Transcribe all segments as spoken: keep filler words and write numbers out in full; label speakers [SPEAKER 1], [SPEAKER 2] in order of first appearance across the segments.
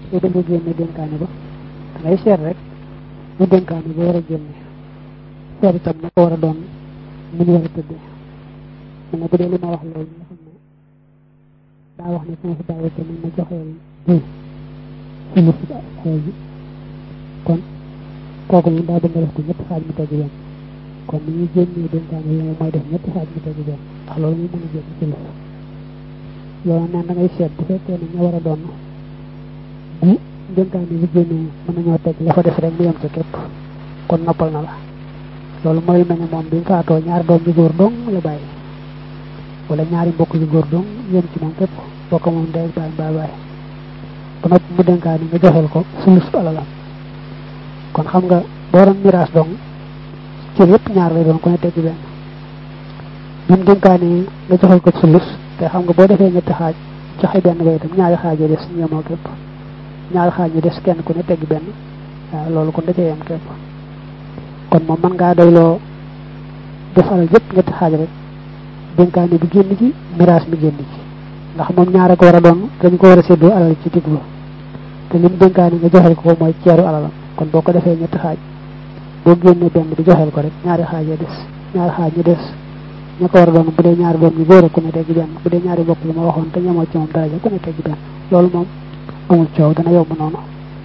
[SPEAKER 1] te da nga génne dénkaane ba da ngay seet rek mu dénkaane ba war a génne seet itam na ko war a doon mu ñu war a tëddee mu ne bu dee li ma wax loolu nga xam ne daa wax ne su ma fi bàyyi ko ni ma joxeel ji ci lu fi xew ji kon kooku moom daa bëgg def ko ñetti xaaj mu tegg benn kon ni ñuy génnee dénkaane yi moom mooy def ñetti xaaj mu tegg benn ndax loolu ñu mën a génn ci lu loolu neen da ngay seet bu fekkee ne ña war a doon bu dénkaane yi génnee mën nañoo teg la fa def rek mu yem ca képp kon noppal na la loolu mooy mel ne moom bi mu faatoo ñaari doom yu góor dong la bàyyi wala ñaari mbokk yu góor dong yem ci moom képp bokk moom day baay baay baay ba noppi mu dénkaane nga joxeel ko sulus alalam kon xam nga boo doon miraas dong ci yëpp ñaar lay doon ko ne tegg benn bi mu dénkaane nga joxeel ko sulus te xam nga boo defee ñetti xaaj joxe benn ba itam ñaari xaaj yi des ñemoo képp ñaari xaaj yi des kenn ku ne tegg benn waaw loolu kon da cee yem képp kon moom mën ngaa doyloo def alal yëpp ñetti xaaj rek dénkaane bi génn ci miraas mi génn ci ndax moom ñaare ko war a doon dañ ko war a séddoo alal ci digg ba te lim dénkaane nga joxeel ko mooy ceeru alalam kon boo ko defee ñetti xaaj boo génnee benn bi joxeel ko rek ñaari xaaj ya des ñaari xaaj ñu des ña ko war a doon bu dee ñaari doom ñu góor ku ne tegg benn bu dee ñaari bokk li ma waxoon te ñemoo ci moom daraja ku ne tegg benn loolu moom amul coow dana yomb noonu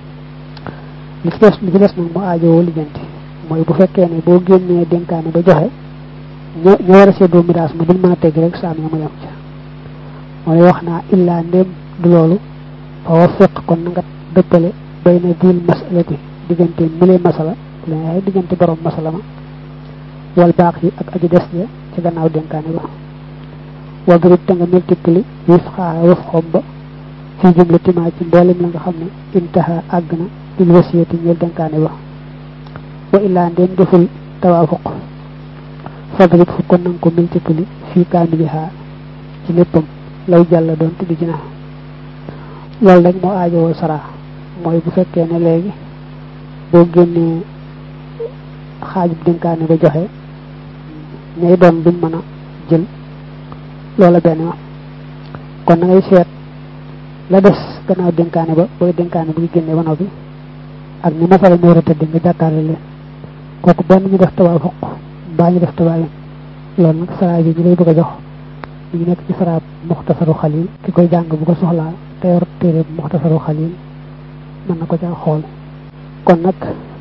[SPEAKER 1] li ci des li ci des nag mu aajowoo lijjanti mooy bu fekkee ne boo génnee dénkaane ba joxe ñoo ñoo war a séddoo miraas ma duñ mën a tegg rek saa mi mu yem ca mooy wax naa illaa ndéem du loolu fa wafiq kon na nga dëppale bay na dil masalati diggante mile masala la diggante borom masala ma wal baax yi ak aji des ja ci gannaaw dénkaane ba wadrib te nga multipli wif xaara waf xom ba fi jumlati ma ci mboolem la nga xam ne intaha àgg na il wasiyati ñeel dénkaane ba wa illaa ndéem deful tawaafuq fadrib fu kon nanga ko multipli fii kaamiliha ci léppam law jàll doon tuddi ci na loolu rek moo aajowoo sara mooy bu fekkee ne léegi boo génnee xaajub dénkaane ba joxe ñay doon duñ mën a jël loola benn ma kon na ngay seet la des gannaaw dénkaane ba booy dénkaane bu ngi génnee ba noppi ak ni masala mi war a tëdd nga jàkkaarle leen kooku benn ñu def tawaafuq mbaa ñu def tabaayun loolu nag sara bi ñu lay bëgg a jox ñu ngi nekk ci saraab muxtasaru xalil ki koy jàng bu ko soxlaa te yor téere muxtasaru xalil mën na ko caa xool kon nag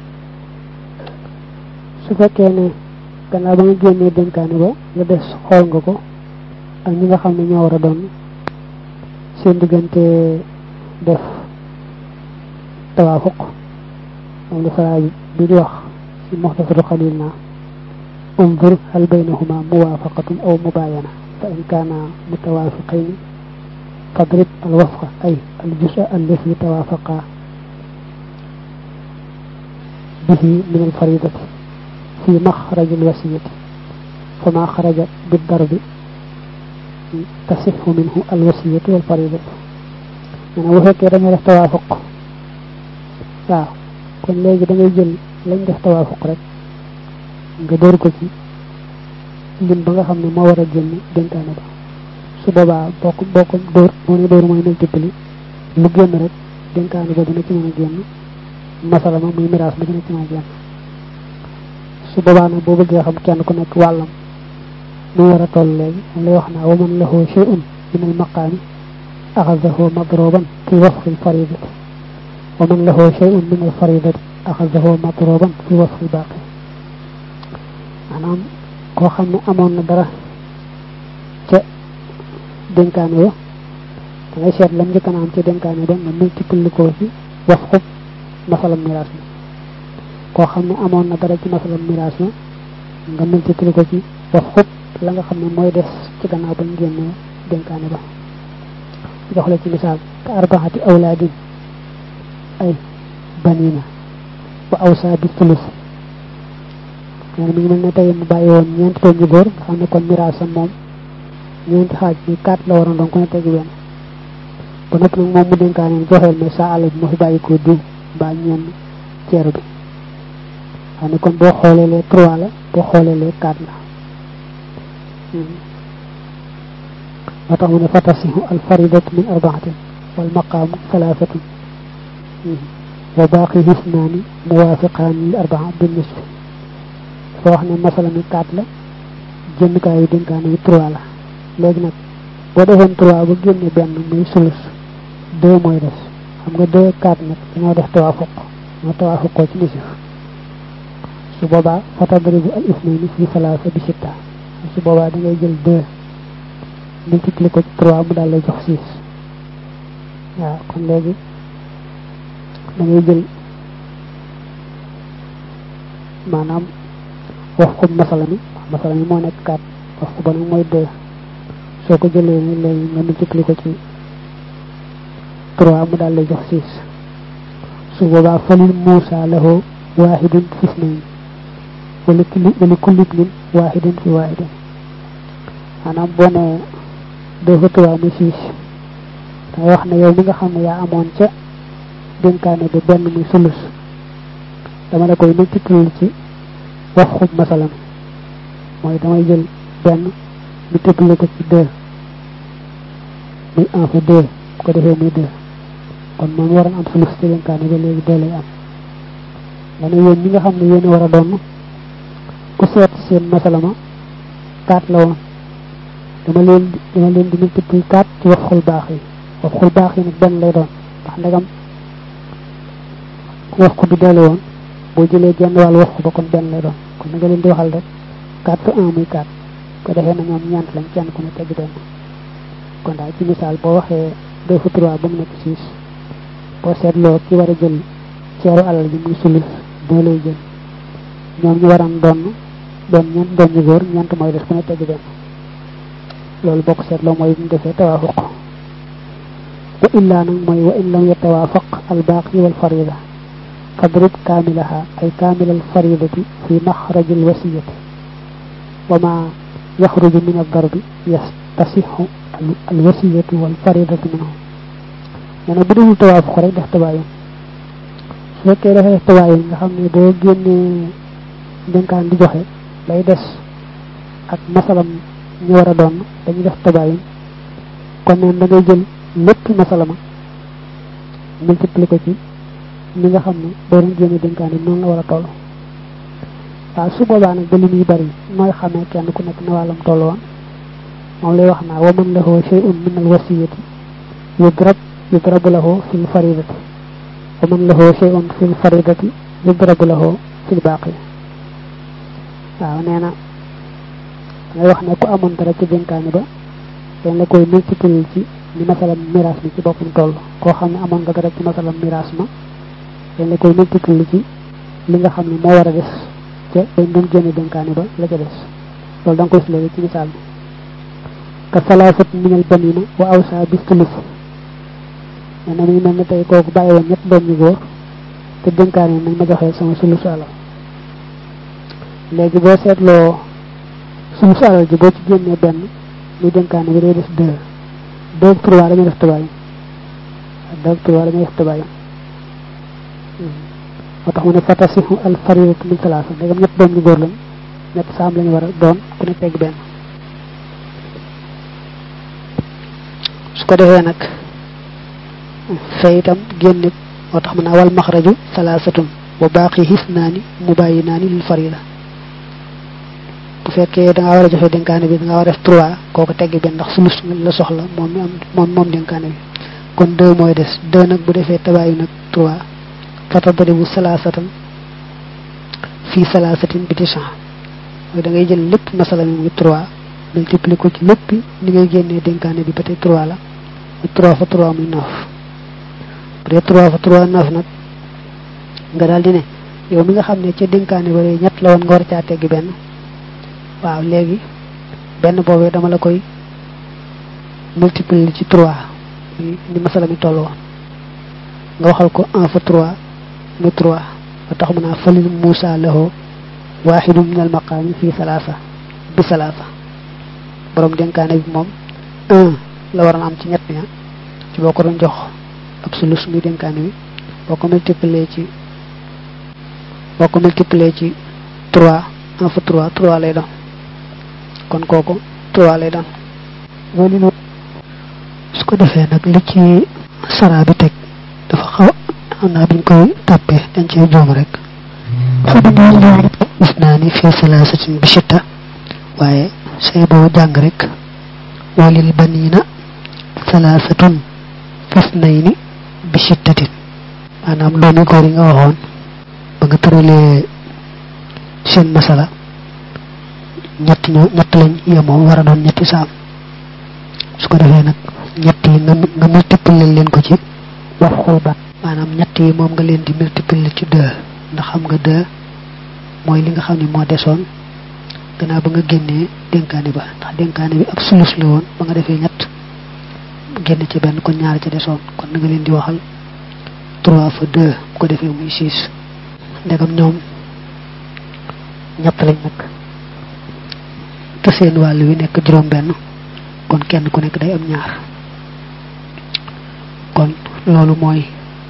[SPEAKER 1] su fekkee ne gannaaw ba nga génnee dénkaane ba la des xool nga ko ak ñi nga xam ne ñoo war a doon seen diggante def tawaafuq moom la saraab bi di wax ci muxtasaru xalil naa unzur hal baynahuma muwaafaqatun aw mubaayana فإن كانا متوافقين فاضرب الوفق أي الجزء الذي توافقا به من الفريضة في مخرج الوصية فما خرج بالضرب تصح منه الوصية والفريضة أنا وفق رمي التوافق waaw kon léegi da ngay jël lañ def tawaafuq rek nga door ko ci lim ba nga xam ne moo war a génn dénkaane ba su boobaa bokk bokk dóor moo ne dóor mooy multipli lu génn rek dénkaane ba dina ci mën a génn masala ma muy miraas ba dina ci mën a génn su boobaa nag boo bëggee xam kenn ku nekk wàllam mu war a toll léegi moom lay wax naa wa man lahu shay'un min al maqaami axadahu madroban fi wasfi al faridati wa man lahu shay'un min al faridati axadahu madroban fi wasfi al baaqi maanaam koo xam ne amoon na dara ca dénkaane ba da ngay seet lam njëkk na am ca dénkaane ba nga multiplier ko ci wax xub masalam miraas mi koo xam ne amoon na dara ci masalam miraas mi nga multiplier ko ci wax xub la nga xam ne mooy des ci gannaaw bañ génnee dénkaane ba jox la ci misaal ka arbaxati awlaadin ay banina wa awsa bi tulus ñene mi ngi mel ne tey mu bàyyi woon ñeenti doom yu góor nga xam ne kon miraasam moom ñeenti xaaj bi quatre la waroon doon ko ne tegi benn ba noppi nag moom mu dénkaane joxeel mais sa àll bi moo fi bàyyi ko diw mbaa ñenn ceeru bi xam ne kon boo xoolee les trois la boo xoolee les quatre la moo tax mu ne fatasihu al faridatu min arbaatin wal maqaamu salaafatun wa baqi hisnani muwafiqan lil arba'a bin nisf fo wax ne masala mi quatre la jënd kay denkaane yi trois la légui nak bo defoon trois bu génné benn muy sulus deux mooy des xam nga deux quatre nag dañoo def tawaafuq moo tawaafuqoo ci nisif su boobaa fatadribu al isnayni fi salaasa bi sitta su boobaa da ngay jël deux multiplier ko ci trois mu daal lay jox six waaw kon léegi da ngay jël maanaam wax ko masala mi masala mi moo nekk quatre wax ko ba nag mooy deux soo ko jëlee ni léegi nga multiplier ko ci trois mu daal lay jox six su boobaa falil Muusa lahu waahidun fi isnayn wala kulli wala kulli ibnin waahidun fi waahidin maanaam boo nee deux fois trois muy six dangay wax ne yow mi nga xam ne yaa amoon ca dénkaane bi benn muy sulus dama la koy multiplier ci wax xub masalam mooy damay jël benn multiplier ko ci deux muy un fois deux bu ko defee muy deux kon moom waroon am sulus ci dénkaane ba léegi deux lay am nga ne yéen ñi nga xam ne yéen war a doon ku seet seen masalama quatre la woon dama leen dama leen di multiplier quatre ci wax xul baax yi wax xul baax yi nag benn lay doon ndax ndegam wax ko bi doole woon boo jëlee genn wàll wax ko ba kon benn lay doon kon nga leen di waxal rek quatre fois un muy quatre ko defee na ñoom ñeent lañ kenn ku ne tegg benn kon daal ci misaal boo waxee deux fois trois ba mu nekk six boo seetloo ki war a jël ceeru alal ji muy sulus boo lay jël ñoom ñu waran doon doon ñeent doon ñu góor ñeent mooy des ku ne tegg benn loolu bokk seetloo mooy bu ñu defee tawaafuq wa illaa nag mooy wa in lam yatawaafaq al baaqi wal farida fadrib kaamilaha ay kaamilal faridati fi maxrajil wasiyati wa ma yaxruju min ad-darbi yastasixu al wasiyatu wal faridatu minhu nee bu dul tawaafuq rek def tabaayun su fekkee dafay def tabaayun nga xam ne boo génnee dénkaan di joxe lay des ak masalam ñu war a doon dañuy def tabaayun kon neen da ngay jël lépp masalama multiplier ko ci li nga xam ne boo doon génne dénkaan yi noonu la war a toll waaw su boobaa nag ba li muy bari nooy xamee kenn ku nekk na wàllam toll woon moom lay wax naa wa man lahu shay'un min al wasiyati yudrab yudrabu lahu fil faridati wa man lahu shay'un fil faridati yudrabu lahu fil baaqi waaw nee na ngay wax ne ku amoon dara ci dénkaani ba dañ la koy multiplier ci ni masalam miraas mi ci boppam toll koo xam ne amoon nga dara ci masalam miraas ma dañ la koy multiplier ci li nga xam ne moo war a des ca dañ doon génne dénkaani ba la ca des loolu da nga koy sléegi ci misaal bi ka salaasat minal banina wa awsa bis tulus nee na muy mel ne tey kooku bàyyi woon ñett doom ñu góor te dénkaani nañ ma joxee sama sulus alal léegi boo seetloo sulus alal ji boo ci génnee benn muy dénkaani bi day des deux deux trois dañuy def tabaayun deux trois dañuy def tabaayun moo tax mu ne fatasihu al faridatu min salaasa ndegam ñett doom ñu góor lañ ñett saam lañu war a doon ku ne tegg benn su ko defee nag fay itam génne moo tax mu ne wal maxraju salaasatun wa baaqi hisnaani mubayyinaani lil farida bu fekkee da nga war a joxe dénkaane bi da nga war a def trois kooku tegg benn ndax sulus la soxla moom mi am moom moom dénkaane bi kon deux mooy des deux nag bu defee tabaayu nag trois fatadribu salaasatan fii salaasatin bi tisan mooy da ngay jël lépp masala mi muy trois multiplier ko ci lépp ni ngay génnee dénkaane bi ba tey trois la muy trois fa trois muy neuf bu dee trois fa trois neuf nag nga daal di ne yow mi nga xam ne ca dénkaane ba ñett la woon nga war caa tegg benn waaw léegi benn boobee dama la koy multiplier ci trois ni masala mi toll woon nga waxal ko un fa trois muy trois ba tax mu naa falil Muusa lahu waaxidun min al maqaami fii salaasa bi salaasa borom dénkaane bi moom un la waroon am ci ñett ña ci boo ko doon jox ab sulus muy dénkaane bi boo ko multiplier ci boo ko multiplier ci trois un fa trois trois lay doon kon kooku trois lay doon loolu su ko defee nag li ci saraa bi teg dafa xaw xamna biñ koy tapé dañ ci joom rek isnani fi salasatin bi shitta waye sey bo jang rek walil banina salasatun fasnayni bi shittatin manam doomi ko nga waxon ba nga tërale seen masala ñett ñu ñett lañ yamo wara doon ñetti saam su ko defé nak ñett yi nga multiplier leen ko ci wax xolba manam ñett yi mom nga leen di multiplier ci deux ndax xam nga deux moy li nga xamni mo desoon gëna ba nga génné denkaani ba ndax denkaani bi ab sulus la woon ba nga defé ñett génn ci benn kon ñaar ci desoon kon nga leen di waxal trois fois deux ko defé muy six ndegam ñoom ñett lañ nak te seen walu wi nek juroom benn kon kenn ku nek day am ñaar kon lolu moy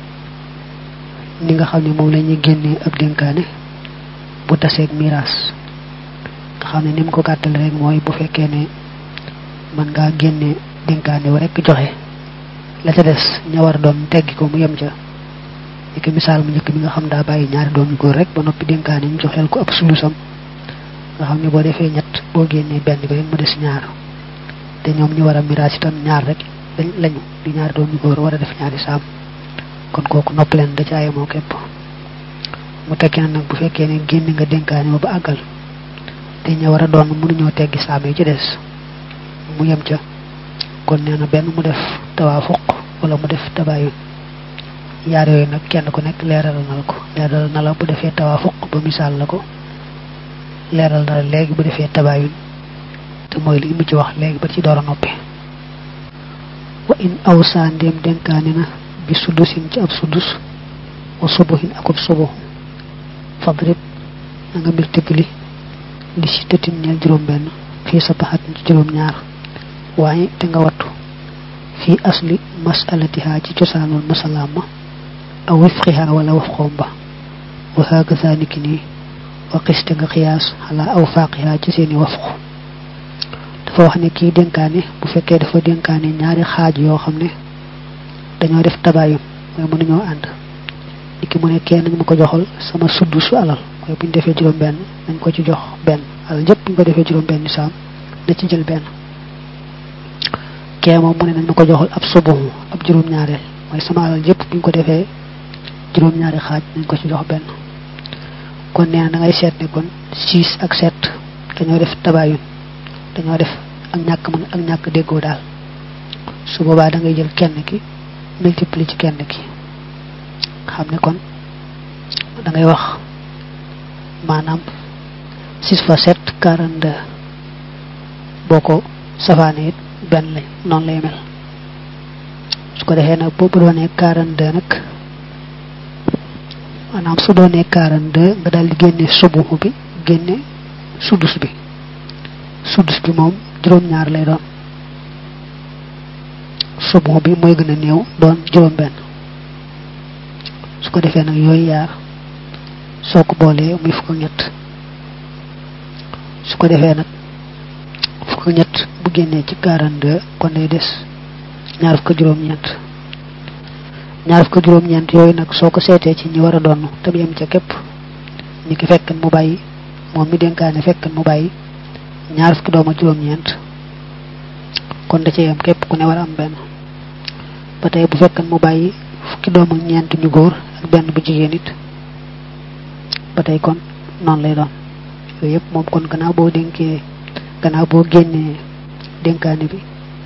[SPEAKER 1] ni nga xamni mom lañuy génné ab denkaane bu tassé ak mirage nga xamni nim ko gattal rek moy bu fekké né man nga génné denkaane wa rek joxé la ca dess ña war doon teggi ko mu yem ca nek misal mu ñëk mi nga xam da bayyi ñaari doom goor rek ba nopi denkaane ñu joxel ko ab sulusam nga xamni bo défé ñett bo génné benn bi mu dess ñaar té ñom ñu wara mirage tam ñaar rek lañu di ñaar doom goor wara def ñaari saam kon koku nopp len da ci ay mo képp mu tekki nak bu fekkee ne génn nga denkaane ba àggal te ña war a doon mënu ñoo teggi saam yi ci des mu yem ca kon nee na benn mu def tawaafuq wala mu def tabaayun yaar yooyu nag kenn ku nekk leeral na la ko leeral na la bu defee tawaafuq ba misaal la ko leeral na la léegi bu defee tabaayun te mooy li mu ci wax léegi ba ci door a noppi wa in awsa ndem denkaane na bi sudusin ci ab sudus wa subuhin akub subuh fadrib nga multipli li ci tetin ñal juroom ben fi sabahat ci juroom ñaar waye te nga wattu fi asli mas'alatiha ci ciosanul masalama aw wifqiha wala wafqomba wa hakaza nikini wa qist nga qiyas ala aw faqiha ci seeni wafqu dafa wax ne ki denkaane bu fekke dafa denkaane ñaari xaaj yo xamne dañoo def tabayum moy mënu ñoo and iki mu ne kenn ñu ko joxal sama suddu su alal moy buñ defé juroom ben nañ ko ci jox ben alal jëpp ñu ko defé juroom ben sam na ci jël ben kémo mu ne nañ ko joxal ab subu ab juroom ñaarel moy sama alal jëpp buñ ko defé juroom ñaari xaaj nañ ko ci jox ben kon neena da ngay sét ne kon six ak sept dañoo def tabayun dañoo def ak ñak man ak ñak déggo dal su boba da ngay jël kenn ki multiplier ci kenn ki xamne kon da ngay wax manam six fois sept quarante-deux boko safané ben lay non lay mel su ko defé nak bobu doone quarante-deux nak manam su doone quarante-deux nga dal di génné subuhu bi génné sudus bi sudus bi mom juroom ñaar lay doon subuhu bi moy gëna néew doon juroom ben su ko defé nak yoy yaar soko bolé muy fukk ñett su ko defé nak fukk ñett bu génné ci quarante-deux kon day dess ñaar fukk juroom ñett ñaar fukk juroom ñent yoy nak soko sété ci ñi wara doon tam yam ci képp ñi ki fekk mu bayyi mom mi denkaane fekk mu bayyi ñaar fukk doom ak juroom ñent kon da ci yam képp ku ne wara am ben batay bu fekk mu bayyi fukki doom ak ñent ñu goor ak ben bu jigéen nit batay kon non lay doon yoy yep mom kon gëna bo denké gëna bo génné denkaane bi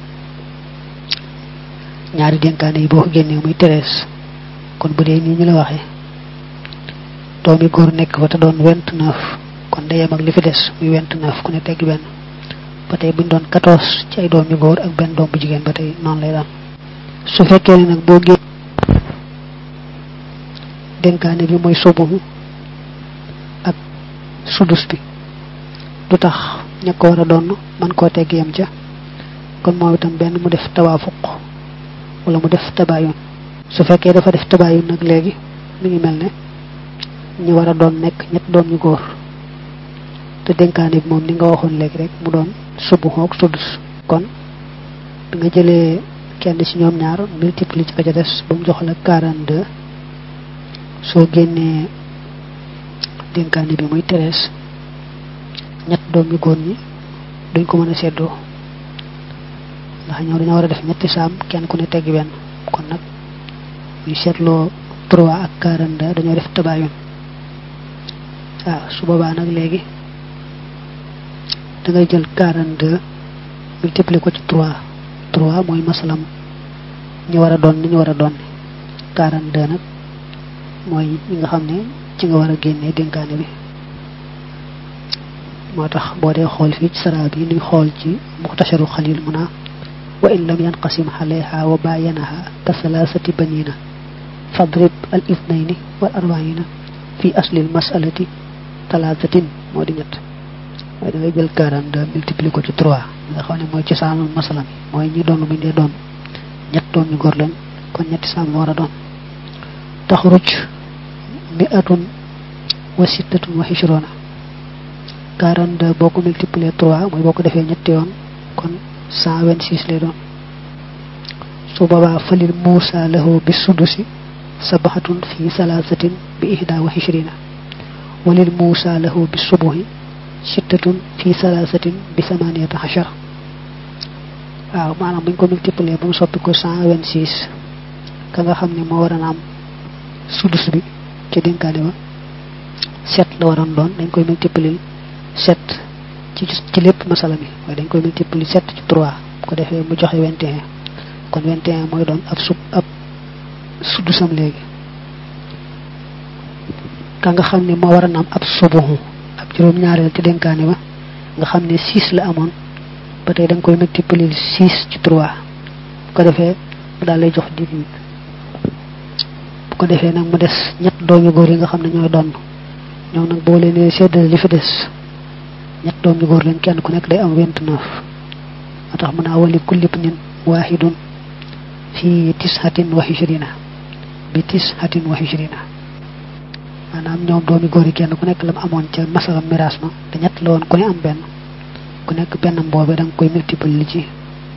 [SPEAKER 1] ñaari denkaane yi bo génné muy treize kon bu dé ni ñu la waxé doomi goor nek fa ta doon vingt-neuf kon day yam ak li fi dess muy vingt-neuf ku ne tegg ben batay buñ doon quatorze ci ay doomi goor ak ben doom bu jigéen batay non lay doon su fekké nak bo gé denkaane bi moy sobu ak sudus bi du tax ña ko wara doon man ko tegg yam ca kon mo itam ben mu def tawafuq wala mu def tabayun su fekkee dafa def tabayun nak légui mi ngi melne ñi wara doon nek ñet doom ñu goor te denkaane bi mom ni nga waxon légui rek mu doon subu hok sudus kon da nga jëlé kenn ci ñoom ñaar multiplier ci ka ca dess bu mu jox la quarante-deux soo génnee dénkaane bi muy terees ñett doom yu góor ñi duñ ko mën a seddoo ndax ñoo dañoo war a def ñetti saam kenn ku ne teggi benn kon nag ñu seetloo trois ak quarante-deux dañoo def tabaayun waaw su boobaa nag léegi da ngay jël quarante-deux multiplier ko ci trois trois mooy masalam ñu war a doon ni ñu war a doon quarante-deux nag mooy ñi nga xam ne ci nga war a génnee dénkaane bi moo tax boo dee xool fii ci sara bi nuy xool ci muxtasharu xalil mu naa wa in lam yanqasim alayha wa bayanaha ka salasati banina fadrib al ithnayni wal arba'ina fi asli al mas'alati thalathatin moo di ñett mooy da ngay jël quarante-deux multiplier ko ci trois nga xam ne mooy ci saamul masala mi mooy ñi doon bu ñu dee doon ñett doon ñu góor lañ kon ñetti saam la war a doon taxruj mi'atun wa sittatun wa ishruna quarante-deux boo ko multiplier trois mooy boo ko defee ñetti yoon kon cent vingt-six lay doon su boobaa falil muusa lahu bi sudusi sabahatun fi salasatin bi ihda wa ishrina walil muusa lahu bi subuhi sittatun fi salasatin bi samaniyata ashar waaw maanaam buñ ko multiplier ba mu soppi ko cent vingt-six ka nga xam ne moo war a am sudus bi ci dénkaane ba sept la waroon doon dañ koy multiplier sept ci ci lépp masala mi waaye dañ koy multiplier sept ci trois ko defee mu joxe vingt et un kon vingt et un mooy doon ab sub ab sudusam léegi ka nga xam ne moo war a am ab subuhu ab juróom ñaareel ci dénkaane ba nga xam ne six la amoon ba tey dañ koy multiplier six ci trois ko defee mu daal lay jox dix-huit bu ko defee nag mu des ñett doomi góor yi nga xam ne ñooy doon ñoom nag boo leen séddale li fi des ñett doom yu góor lañ kenn ku nekk day am vingt-neuf moo tax mën a wali kulli ibnin wahidun fi tishatin wa ishrina bi tishatin wa ishrina maanaam ñoom doomi góor yi kenn ku nekk lam amoon ca masalam miraas ma te ñett la woon ku ne am benn ku nekk benn boobu da nga koy multiplier ci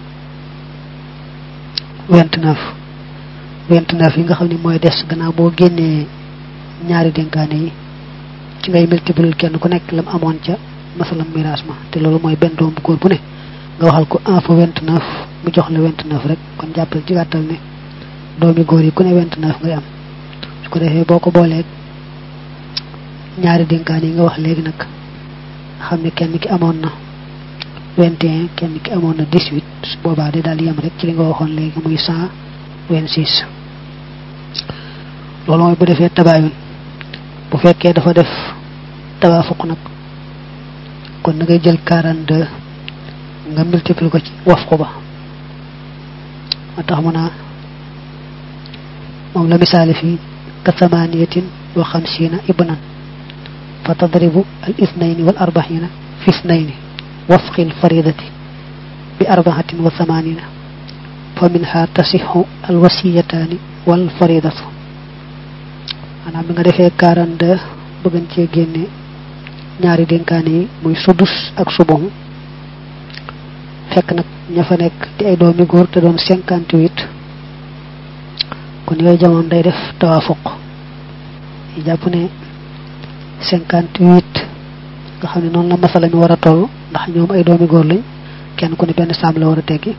[SPEAKER 1] vingt-neuf vingt-neuf yi nga xam ne mooy des gannaaw boo génnee ñaari dénkaane yi ci ngay multiplier kenn ku nekk lam amoon ca masalam miraas ma te loolu mooy benn doom bu góor bu ne nga waxal ko un fois vingt-neuf mu jox la vingt-neuf rek kon jàppal ci gàttal ne doomi góor yi ku ne vingt-neuf ngay am su ko defee boo ko booleeg ñaari dénkaan yi nga wax léegi nag xam ne kenn ki amoon na vingt et un kenn ki amoon na dix-huit su boobaa day daal di yem rek ci li nga waxoon léegi muy cent vingt-six loolu mooy bu defee tabaayun bu fekkee dafa def tawaafuq nag kon na ngay jël quarante-deux nga multiplier ko ci wafqu ba moo tax mu naa moom la misaale fii ka samaniyatin wa xamsiina ibnan fa tadribu al ithnayni wal arba'ina fi ithnayni wafqi al faridati bi arba'atin wa thamanina fa minha tasihhu al wasiyatani wal faridatu maanaam bi nga defee quarante-deux bëggan cee génne ñaari dénkaane yi muy sudus ak subuhu fekk nag ña fa nekk di ay doomi góor te doon cinquante-huit kon yooyu jamono day def tawaafuq yi jàpp ne cinquante-huit nga xam ne noonu la masala mi war a toll ndax ñoom ay doomi góor lañ kenn ku ne benn saam la war a teggi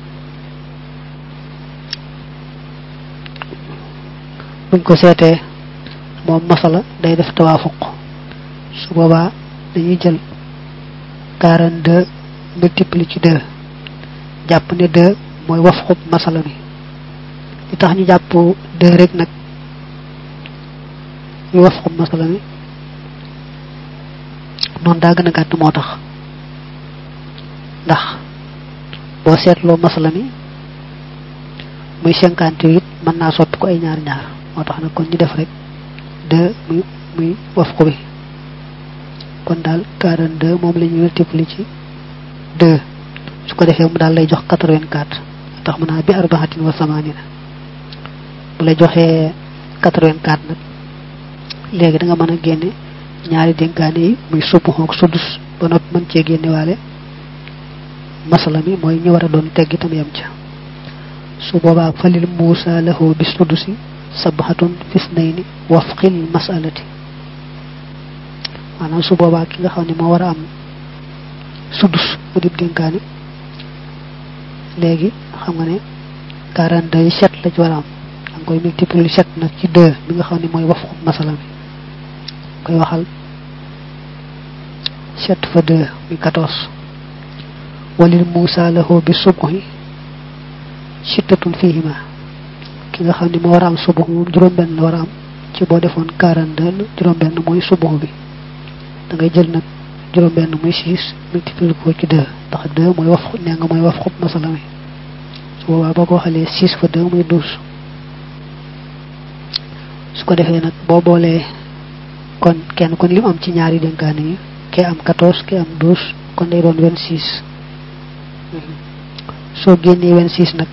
[SPEAKER 1] buñ ko seetee moom masala day def tawaafuq su boobaa dañuy jël quarante-deux multiplié ci deux jàpp ne deux mooy wafqu masala mi li tax ñu jàpp deux rek nag ñu wafqu masala mi noonu daa gën a gàtt moo tax ndax boo seetloo masala mi muy cinquante-huit mën naa soppi ko ay ñaar ñaar moo tax nag kon ñu def rek deux muy muy wafqu bi kon daal quarante-deux moom la ñu multiplier ci deux su ko defee mu daal lay jox quatre-vingt-quatre tax mën naa bi arba'atin wa samanina bu la joxee quatre-vingt-quatre nag léegi da nga mën a génne ñaari dénkaane yi muy subuhu ak sudus ba noppi mën cee génne waale masala mi mooy ñu war a doon tegg itam yam ca su boobaa falil muusa lahu bi sudusi sabhatun fisnayni wafqil mas'alati manam su boba ki nga xamni mo wara am sudus mu dib denkaani léegi xam nga ne quarante-deux sept la ci wara am dang koy multiplier sept nak ci deux bi nga xamni moy wafqu masala bi koy waxal sept fois deux mi quatorze walil musa lahu bi subhi shittatun fihima ki nga xamni mo wara am subuh mom juroom ben la wara am ci bo defon quarante-deux juroom ben moy subuh bi da ngay jël nak juroom ben moy six multiplier ko ci deux tax deux moy waf ne nga moy waf xop masala mi su boba bako xale six fois deux moy douze su ko defé nak bo bolé kon kenn kon lim am ci ñaari denkaane yi ke am quatorze ke am douze kon day doon vingt-six so génné vingt-six nak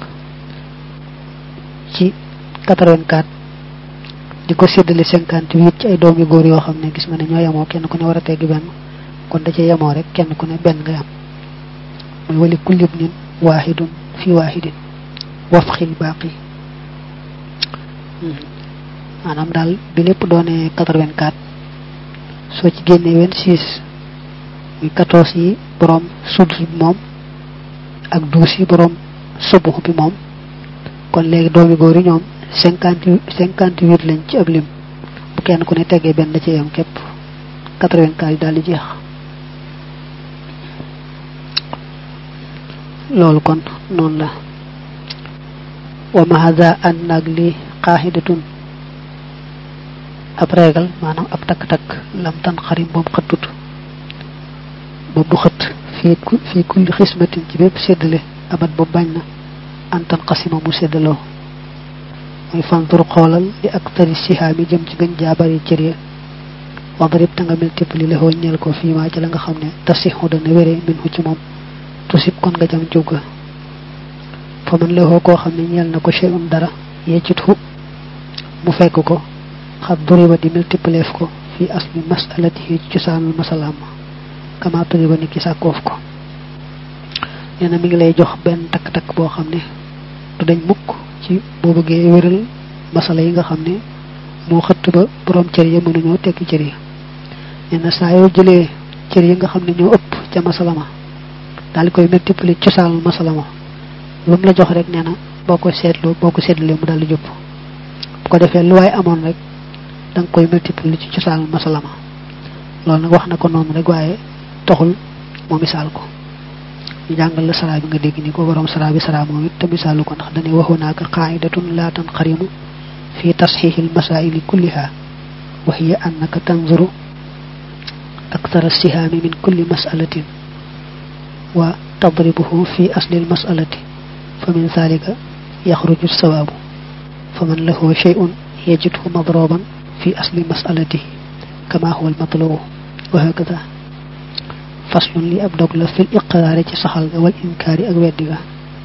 [SPEAKER 1] ci quatre-vingt-quatre diko sédalé cinquante-huit ci ay doomi goor yo xamné gis nga né ñoy yamo kenn ku né wara tégg ben kon da ci yamo rek kenn ku né ben nga am moy wali kulli ibn wahidun fi wahidin wafkhil baqi manam dal bi lepp doone quatre-vingt-quatre so ci génné vingt-six muy quatorze yi borom sudus bi mom ak douze yi borom subuh bi mom kon légui doomi goor yi ñom cinquante cinquante-huit lañ ci ab lim bu kenn ku ne téggé ben la ci yam képp quatre-vingt-quatre dal di jeex lolu kon non la wa ma hadha an nagli qahidatun ab regal manam ab tak tak lam tan xarim bom xatut bo bu xat fi fi kulli xismatin ci bépp séddale abat bo bañ na antan qasima mu séddalo moy fantur xolal li aktari sihami jëm ci gën jaabari cëriya wadrib ta nga multipli la ho ñel ko fi ma ci la nga xamne tasihu dana wéré min hu ci mom tusib kon nga jam jóga fa man la ho ko xamne ñel na ko shay'un dara yecitu mu fekk ko xad duriba di multiplier ko fi asli mas'alati ci sanul masalam kama duriba ni ki sakof ko neena mi ngi lay jox ben tak tak bo xamne du dañ mukk ci bo bëggee wëral masala yi nga xamne mo xëtt ba borom cër ya mënu ñoo tekki cër ya neena sa yo jëlé cër yi nga xamne ñoo ëpp ca masala ma dal koy multiplier ci sanul masala ma lum la jox rek neena boko sétlu boko sétlu mu dal jopp bu ko defé lu way amon rek dang koy multiplier ci ciosan masalama lool nak wax na ko non rek waye taxul mo misal ko ñu jangal la sara bi nga dégg ni ko borom sara bi sara mo te misalu ko ndax dañuy waxuna ka qa'idatun la tanqarimu fi tashih al masail kullaha wa hiya annaka tanzuru akthar as-siham min kulli mas'alatin wa tadribuhu fi asli al mas'alati famin dhalika yakhruju as-sawab faman lahu shay'un yajidhu madruban في أصل مسألته كما هو المطلوب وهكذا فصل لي أبدأ في الإقرار صحل والإنكار أقوادها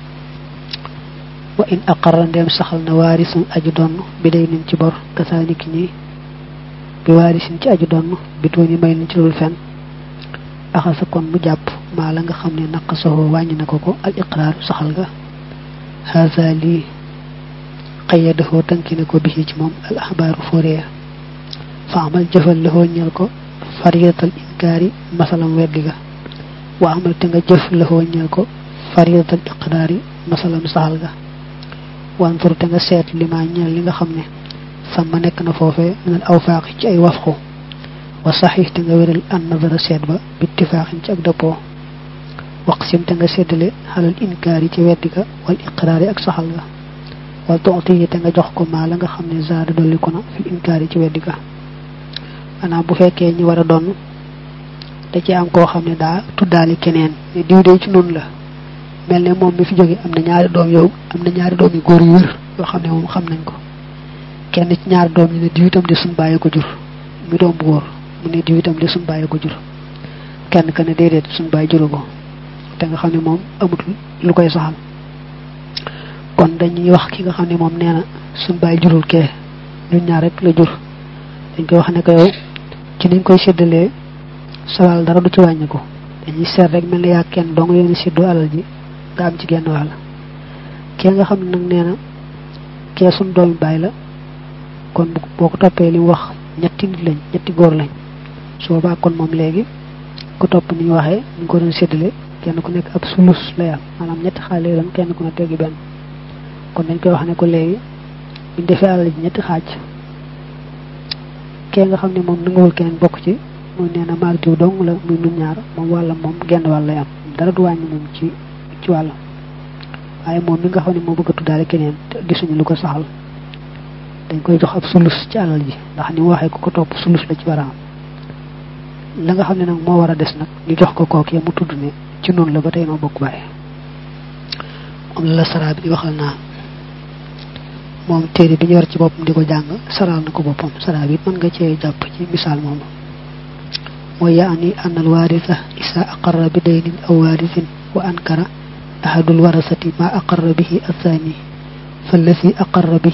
[SPEAKER 1] وإن أقر ديم صحل نوارث أجدون بدين جبر كذلك ني بوارث أجدون بدون مين جلول فن أخذ كون مجاب ما لنغ خمني نقصه واني نكوكو الإقرار صحل هذا لي قيده تنكينكو به جمم الأحبار فوريا فعمل جفل له نيالكو فريضة الإنكار مثلا ويدغا وعمل تنغا جف له نيالكو فريضة الإقرار مثلا سالغا وانظر تنغا سيت لما نيال ليغا خامني سما نيك نا فوفé من الأوفاق ci ay wafxu وصحيح تنغا ويرل النظر سيت با باتفاق ci ak depo وقسم تنغا سيتلي على الإنكار ci ويدغا والإقرار ak saxalga والتعطيه تنغا jox ko ma la nga xamne zaada dolli ko na fi inkari ci wediga ana bu fekke ñi wara don da ci am ko xamne da tuddali keneen ni diw de ci non la melne mom mi fi joge amna ñaari doom yow amna ñaari doom yu goor yu wër yo xamne mom xam nañ ko kenn ci ñaari doom ñi ne diw itam de sun baye ko jur mi doom bu goor mu ne diw itam de sun baye ko jur kenn ka ne dedet sun baye juru ko te nga xamne mom amut lu koy saxal kon dañuy wax ki nga xamne mom neena sun baye jurul ke ñu ñaar rek la jur dañ koy wax ne ko yow ci niñ koy sédalé sawal dara du ci wañu ko dañuy sét rek melni ya kenn dong yeen séddu alal ji nga am ci genn wal ki nga xamne nak neena ke sun doom bay la kon boko topé li wax ñetti nit lañ ñetti góor lañ so ba kon mom légui ku top ni waxé ñu ko doon sédélé kenn ku nekk ab sulus lay am manam ñetti xalé doon kenn ku na téggi ben kon dañ koy wax ne ko légui ñu défé alal ji ñetti xaj ké nga xamni mom nangul keneen bok ci mo néna maag diw dong la muy ñu ñaar mom wala mom genn wal lay am dara du wañu mom ci ci wala waye mom mi nga xamni mo bëgg tuddaale keneen gisunu lu ko saxal dañ koy jox ab sulus ci alal ji ndax ni waxé ko ko top sulus la ci wara la nga xamne nak mo wara dess nak ñu jox ko kok ya mu tuddu ne ci non la batay no bokk baye am la sara bi waxal na mom téré bi ñu war ci bopam diko jang saral nako bopam sara bi man nga ci japp ci misal mom moy yaani an al waritha isa aqarra bi daynin aw warithin wa ankara ahadul warasati ma aqarra bihi athani فالذي أقر به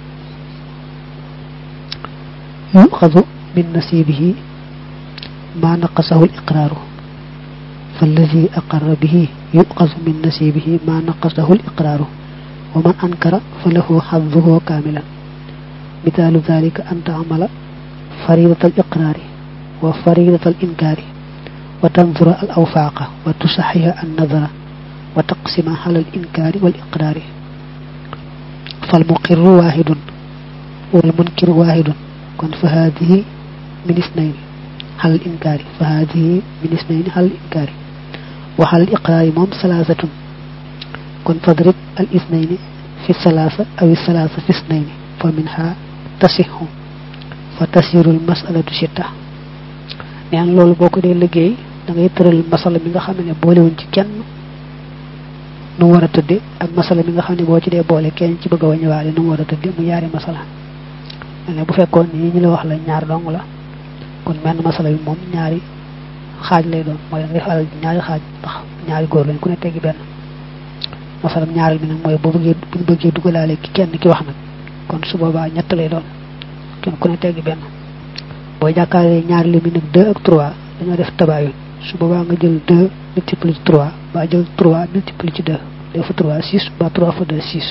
[SPEAKER 1] يؤخذ من نصيبه ما نقصه الإقرار فالذي أقر به يؤخذ من نصيبه ما نقصه الإقرار ومن أنكر فله حظه كاملا مثال ذلك أن تعمل فريضة الإقرار وفريضة الإنكار وتنظر الأوفاق وتصحح النظر وتقسم على الإنكار والإقرار فالمقر واحد والمنكر واحد كن فهذه من اثنين على الإنكار فهذه من اثنين على الإنكار وعلى الإقرار مم ثلاثة كن فضرب الاثنين في الثلاثة أو الثلاثة في اثنين فمنها تصح فتسير المسألة شتى يعني لول بوكو دي لغي دا ngay teural masala mi nga xamne boole won ci kenn nu wara tedde ak masala mi nga xamne bo ci dé boole kenn ci bëgg wañu walé nu wara tedde mu yaari masala né bu fekkon ni ñi la wax la ñaar dong la kon men masala bi mom ñaari xaj lay doon moy nga xal ñaari xaj tax ñaari goor lañ ku ne teggi ben masala ñaaral bi nak moy bo bëgge bu bëgge dugalale ki kenn ki wax nak kon su boba ñett lay doon kon ku ne teggi ben bo jakaré ñaar limi nak deux ak trois dañu def tabayun su boba nga jël deux multiplié trois ba jël trois multiplié ci deux def trois six ba trois fois deux six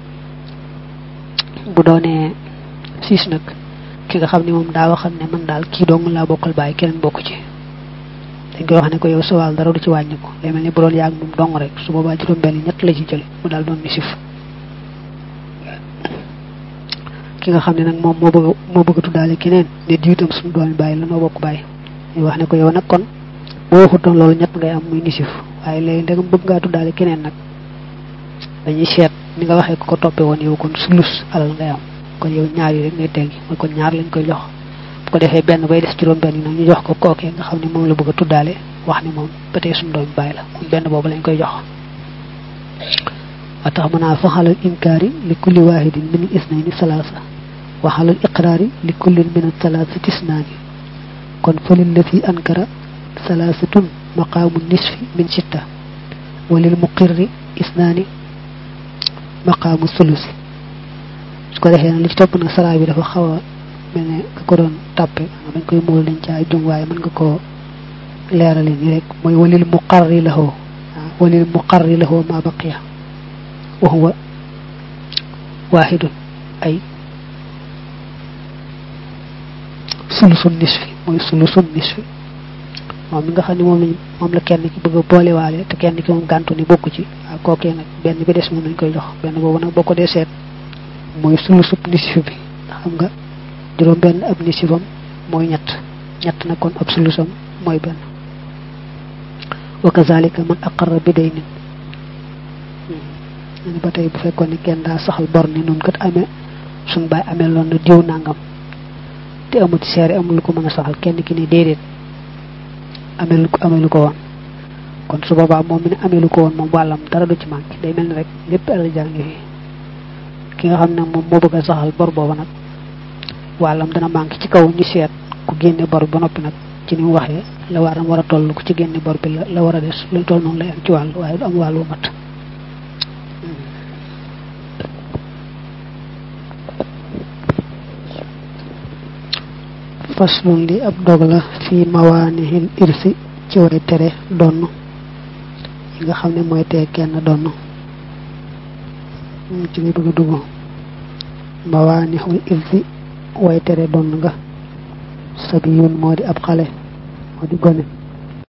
[SPEAKER 1] bu doone six nak ki nga xamni mom da waxal ne man dal ki dong la bokal baye keneen bokku ci dañ koy wax ne ko yow sawal dara du ci wañu ko lay melni bu doon yaag mom dong rek su boba juroom ben ñett la ci jël mu dal doon ni sif ki nga xamni nak mom mo bëgg mo bëgg tuddaale keneen ne diitam suñu doon baye la no bokk baye ñu wax ne ko yow nak kon bo waxuton loolu ñett ngay am muy nisif waye lay ndegam bëgg nga tuddaale keneen nak dañuy seet ni nga waxe ko topé won yow kon sulus alal ngay am kon yow ñaar yi rek ngay teggi moy kon ñaar lañ koy jox bu ko defé benn bay dess juroom benn nak ñu jox ko koké nga xamni mom la bëgg tuddaale wax ni mom pété suñu doom bay la kon benn bobu lañ koy jox atax mëna fa halal inkari li kulli wahidin min isnayn salasa wa halal iqrari li kulli min thalathati isnani kon falil lati ankara salasatun maqamun nisfi min sitta walil muqirri isnani maqamu thulusi su ko defé li ci top na sara bi dafa xawa melne ko doon tapé dañ koy mool dañ ci ay jung waye man nga ko léralé ni rek moy walil muqarri lahu walil muqarri lahu ma baqiya wa huwa wahidun ay sulusun nisfi moy sulusun nisfi mom mi nga xamni mom mom la kenn ki bëgg boole walé te kenn ki mom gantu ni bokku ci ko ké nak benn bi dess mom lañ koy jox benn bobu nak boko dé sét moy sulusub nisfi bi xam nga juroom benn ab nisifam moy ñett ñett na kon ab sulusam moy benn wa kazalika man aqarra bi daynin ni batay bu fekkone kenn da saxal bor ni nun kat amé sun bay amé lon na diw nangam te amu ci séré amul ko mëna saxal kenn ki ni dédét amé lu ko amé lu ko won kon su baba mom mi amé lu ko won mom walam dara du ci manki day melni rek lepp ala jangi fi ki nga xamne mom mo bëgg saxal bor bobu nak walam dana manki ci kaw ñu sét ku génné bor ba nopi nak ci ni waxé la waram wara tollu ku ci génné bor bi la wara dess lu toll non lay am ci wal waye du am walu mat faslun li ab dogla fi mawanihil irsi ci way tere donn yi nga xamne moy té kenn donn ci ni bëgg dugg mawanihul irsi way tere don nga sabiyun modi ab xale modi gone